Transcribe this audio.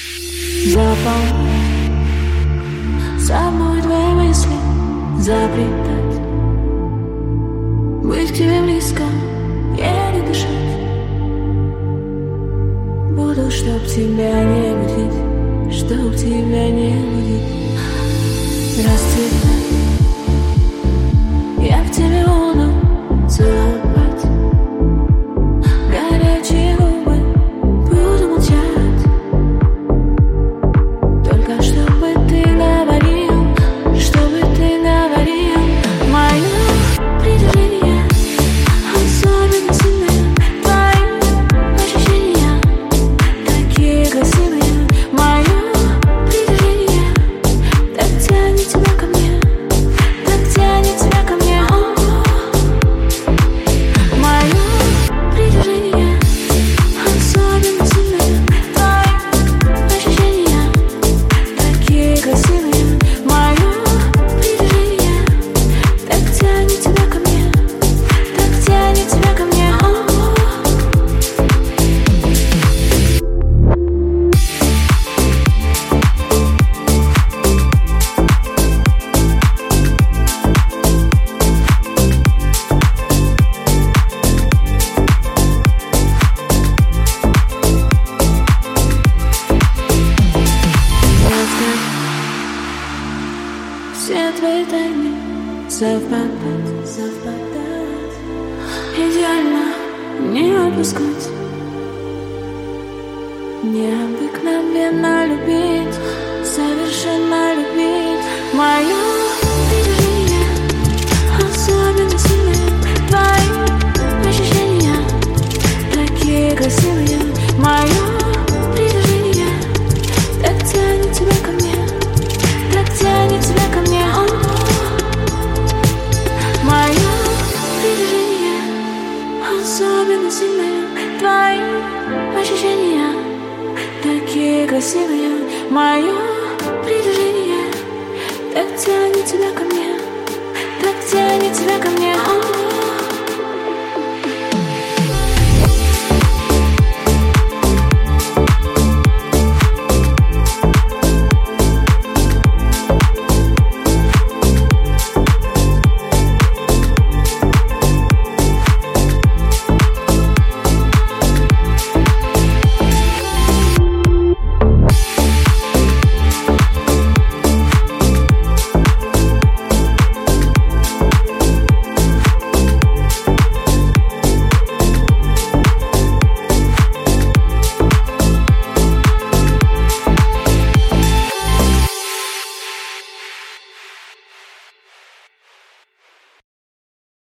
Заполнять собой твои мысли, заплетать, быть к тебе близко, еле дышать. Буду, чтоб тебя не будить, чтоб тебя не будить. Расцветать, я в тебе буду целовать, горячие губы буду молчать. Только чтобы ты говорил, чтобы ты говорил. Мое притяжение особенно сильное, твои ощущения такие красивые. Мое притяжение так тянет тебя ко мне, так тянет тебя ко мне. Мое притяжение особенно сильное, твои ощущения такие красивые. Мое притяжение так тянет тебя ко мне, так тянет тебя ко мне. Все твои тайны совпадать, совпадать, идеально не отпускать. Необыкновенно любить, совершенно любить. Мое притяжение особенно сильное, твои ощущения такие красивые. Мое притяжение так тянет тебя ко мне, так тянет тебя ко мне. Мое притяжение особенно сильное, твои ощущения такие красивые. Мое притяжение так тянет тебя ко мне.